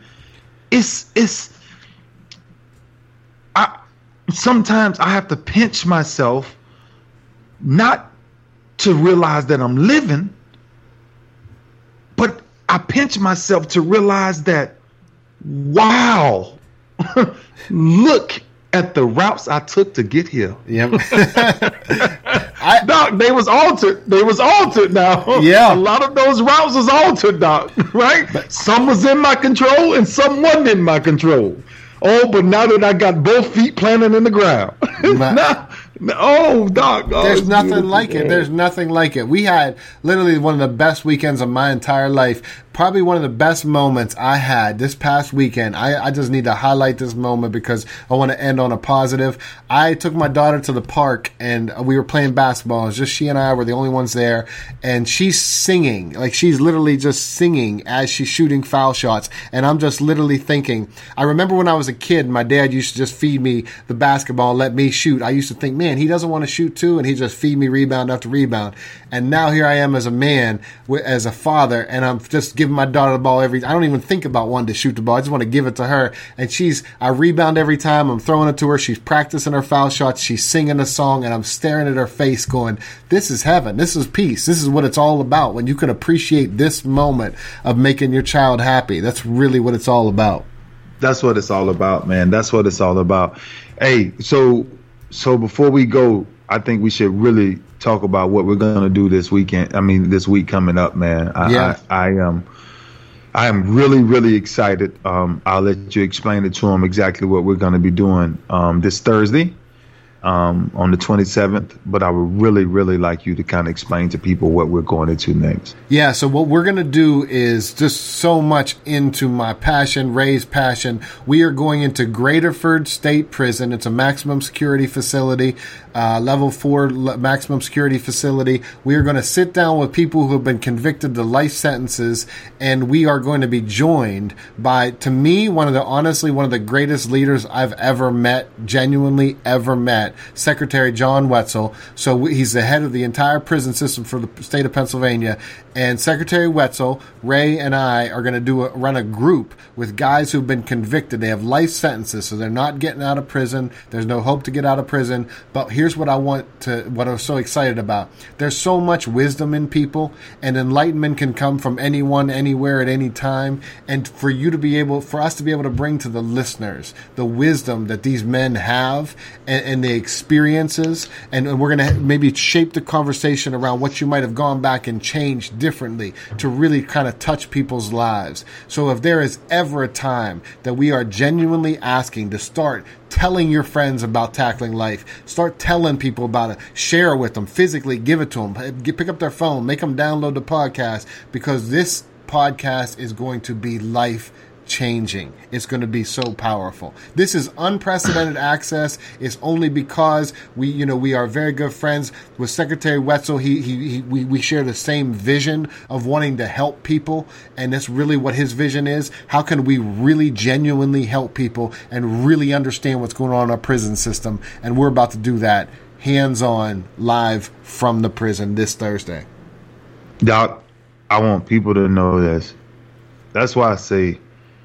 Sometimes I have to pinch myself not to realize that I'm living, but I pinch myself to realize that, wow, look at the routes I took to get here.
Yep.
Doc, they was altered. Now.
Yeah.
A lot of those routes was altered, Doc. Right? Some was in my control and some wasn't in my control. Oh, but now that I got both feet planted in the ground. Doc.
There's nothing like it. There's nothing like it. We had literally one of the best weekends of my entire life. Probably one of the best moments I had this past weekend. I just need to highlight this moment because I want to end on a positive. I took my daughter to the park and we were playing basketball. It was just she and I were the only ones there. And she's singing. Like she's literally just singing as she's shooting foul shots. And I'm just literally thinking, I remember when I was a kid, my dad used to just feed me the basketball and let me shoot. I used to think, man, he doesn't want to shoot too. And he just feed me rebound after rebound. And now here I am as a man, as a father, and I'm just giving my daughter the ball I don't even think about wanting to shoot the ball. I just want to give it to her. And I rebound every time. I'm throwing it to her. She's practicing her foul shots. She's singing a song, and I'm staring at her face going, this is heaven. This is peace. This is what it's all about. When you can appreciate this moment of making your child happy. That's really what it's all about.
That's what it's all about, man. That's what it's all about. Hey, so before we go, I think we should really talk about what we're going to do this weekend. I mean, this week coming up, man. I am really, really excited. I'll let you explain it to them exactly what we're going to be doing this Thursday. on the 27th, but I would really, really like you to kind of explain to people what we're going into next.
Yeah, so what we're going to do is just so much into my passion, Ray's passion. We are going into Graterford State Prison. It's a maximum security facility, level 4 maximum security facility. We are going to sit down with people who have been convicted to life sentences, and we are going to be joined by, to me, honestly, one of the greatest leaders I've ever met, genuinely ever met, Secretary John Wetzel. So he's the head of the entire prison system for the state of Pennsylvania. And Secretary Wetzel, Ray, and I are going to run a group with guys who've been convicted. They have life sentences, so they're not getting out of prison. There's no hope to get out of prison. But here's what what I'm so excited about. There's so much wisdom in people, and enlightenment can come from anyone, anywhere, at any time. And for us to be able to bring to the listeners the wisdom that these men have and the experiences, and we're going to maybe shape the conversation around what you might have gone back and changed differently to really kind of touch people's lives. So if there is ever a time that we are genuinely asking to start telling your friends about Tackling Life, start telling people about it, share it with them, physically give it to them, pick up their phone, make them download the podcast, because this podcast is going to be life changing. It's going to be so powerful. This is unprecedented access. It's only because we are very good friends with Secretary Wetzel. We share the same vision of wanting to help people, and that's really what his vision is. How can we really genuinely help people and really understand what's going on in our prison system? And we're about to do that hands-on, live from the prison this Thursday.
Doc, I want people to know this. That's why I say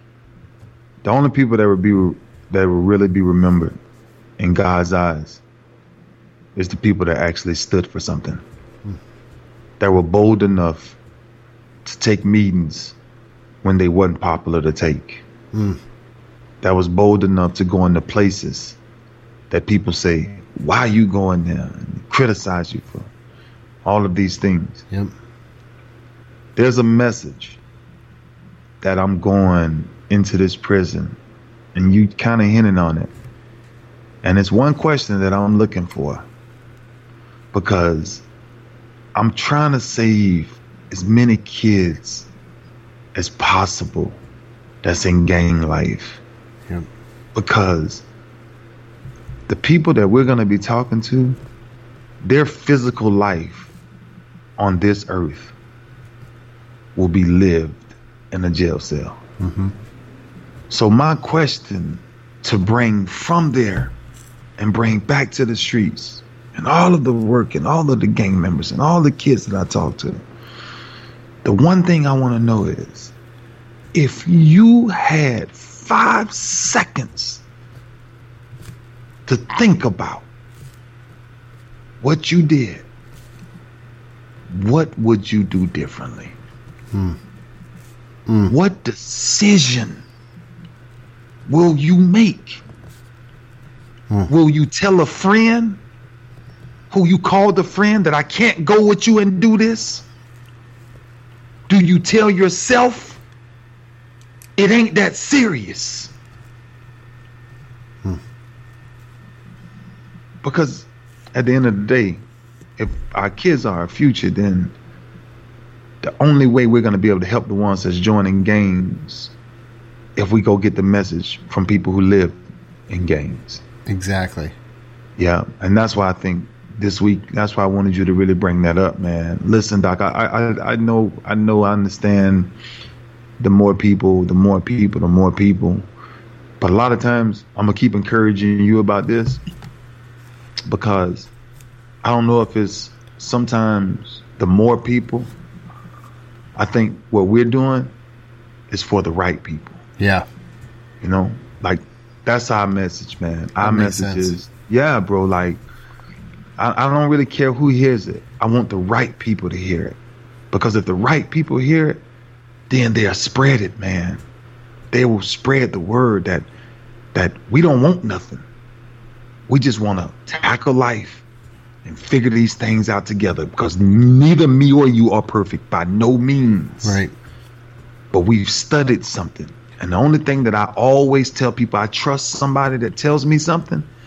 the only people that will really be remembered in God's eyes is the people that actually stood for something, that were bold enough to take meetings when they wasn't popular to take, that was bold enough to go into places that people say, why are you going there, and criticize you for all of these things.
Yep.
There's a message that I'm going into this prison, and you kind of hinted on it. And it's one question that I'm looking for, because I'm trying to save as many kids as possible that's in gang life.
Yep.
Because the people that we're going to be talking to, their physical life on this earth will be lived in a jail cell.
Mm-hmm.
So my question to bring from there and bring back to the streets, and all of the work and all of the gang members and all the kids that I talk to, the one thing I want to know is, if you had 5 seconds to think about what you did, what would you do differently? What decision will you make? Will you tell a friend who you called a friend that I can't go with you and do this? Do you tell yourself it ain't that serious? Because at the end of the day, if our kids are our future, then the only way we're going to be able to help the ones that's joining gangs if we go get the message from people who live in gangs.
Exactly.
Yeah, and that's why I think this week, that's why I wanted you to really bring that up, man. Listen, Doc, I know, I understand the more people. But a lot of times I'm going to keep encouraging you about this, because I don't know if it's sometimes the more people. I think what we're doing is for the right people.
Yeah.
Like, that's our message, man. Our message is, yeah, bro, like, I don't really care who hears it. I want the right people to hear it. Because if the right people hear it, then they'll spread it, man. They will spread the word that we don't want nothing. We just want to tackle life and figure these things out together, because neither me or you are perfect by no means.
Right.
But we've studied something. And the only thing that I always tell people, I trust somebody that tells me something,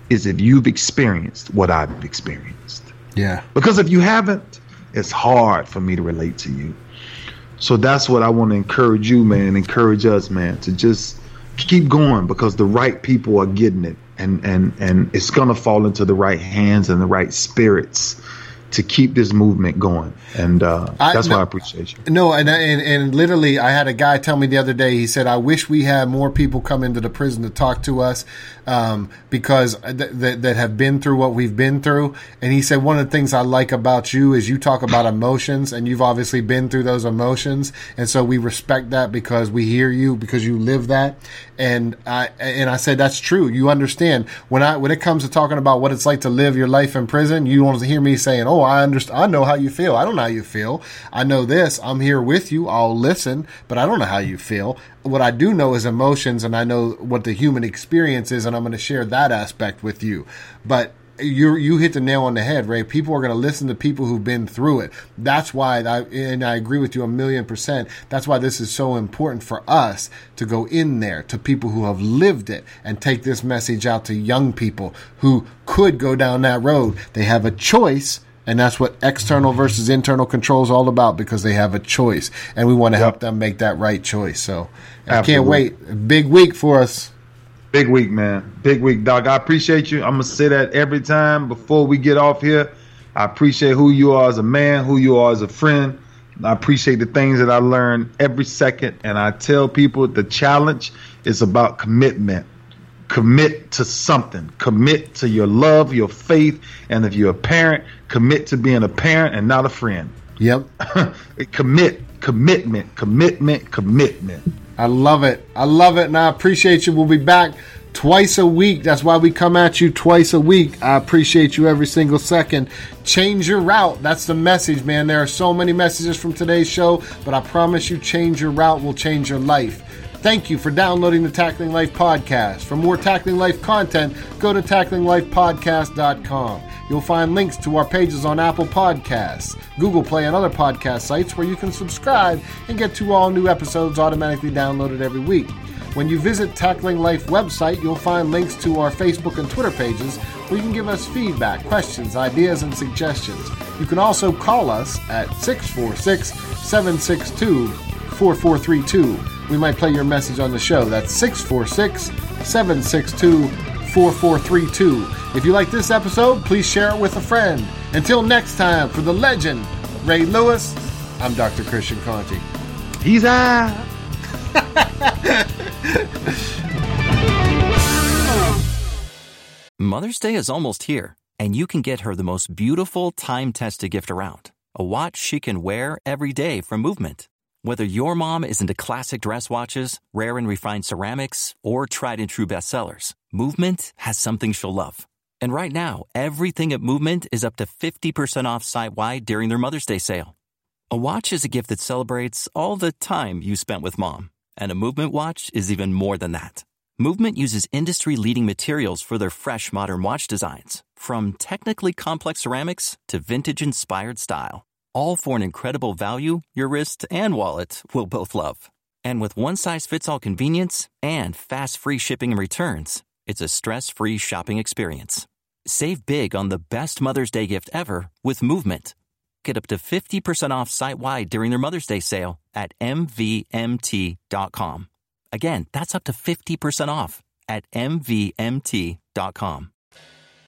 is if you've experienced what I've experienced.
Yeah.
Because if you haven't, it's hard for me to relate to you. So that's what I want to encourage you, man, encourage us, man, to just keep going, because the right people are getting it, and it's going to fall into the right hands and the right spirits to keep this movement going. And that's why I appreciate you.
No, and literally, I had a guy tell me the other day, he said, I wish we had more people come into the prison to talk to us, because that have been through what we've been through. And he said, one of the things I like about you is you talk about emotions, and you've obviously been through those emotions. And so we respect that because we hear you, because you live that. And I said, that's true. You understand when it comes to talking about what it's like to live your life in prison, you want to hear me saying, oh, I understand. I know how you feel. I don't know how you feel. I know this. I'm here with you. I'll listen, but I don't know how you feel. What I do know is emotions, and I know what the human experience is, and I'm going to share that aspect with you. But you hit the nail on the head, Ray. People are going to listen to people who've been through it. That's why, and I agree with you 1,000,000%. That's why this is so important for us to go in there to people who have lived it and take this message out to young people who could go down that road. They have a choice. And that's what external versus internal control is all about, because they have a choice, and we want to help them make that right choice. So I can't wait. Big week for us.
Big week, man. Big week, dog. I appreciate you. I'm going to say that every time before we get off here. I appreciate who you are as a man, who you are as a friend. I appreciate the things that I learn every second. And I tell people the challenge is about commitment. Commit to something. Commit to your love, your faith. And if you're a parent, commit to being a parent and not a friend.
Yep.
Commitment.
I love it. And I appreciate you. We'll be back twice a week. That's why we come at you twice a week. I appreciate you every single second. Change your route. That's the message, man. There are so many messages from today's show, but I promise you, change your route will change your life. Thank you for downloading the Tackling Life podcast. For more Tackling Life content, go to tacklinglifepodcast.com. You'll find links to our pages on Apple Podcasts, Google Play, and other podcast sites where you can subscribe and get to all new episodes automatically downloaded every week. When you visit Tackling Life website, you'll find links to our Facebook and Twitter pages where you can give us feedback, questions, ideas, and suggestions. You can also call us at 646-762-4432. We might play your message on the show. That's 646-762-4432. If you like this episode, please share it with a friend. Until next time, for the legend, Ray Lewis, I'm Dr. Christian Conti.
He's out.
Mother's Day is almost here, and you can get her the most beautiful time-tested gift around. A watch she can wear every day from Movement. Whether your mom is into classic dress watches, rare and refined ceramics, or tried and true bestsellers, Movement has something she'll love. And right now, everything at Movement is up to 50% off site-wide during their Mother's Day sale. A watch is a gift that celebrates all the time you spent with mom. And a Movement watch is even more than that. Movement uses industry-leading materials for their fresh, modern watch designs. From technically complex ceramics to vintage-inspired style. All for an incredible value your wrist and wallet will both love. And with one-size-fits-all convenience and fast free shipping and returns, it's a stress-free shopping experience. Save big on the best Mother's Day gift ever with Movement. Get up to 50% off site-wide during their Mother's Day sale at MVMT.com. Again, that's up to 50% off at MVMT.com.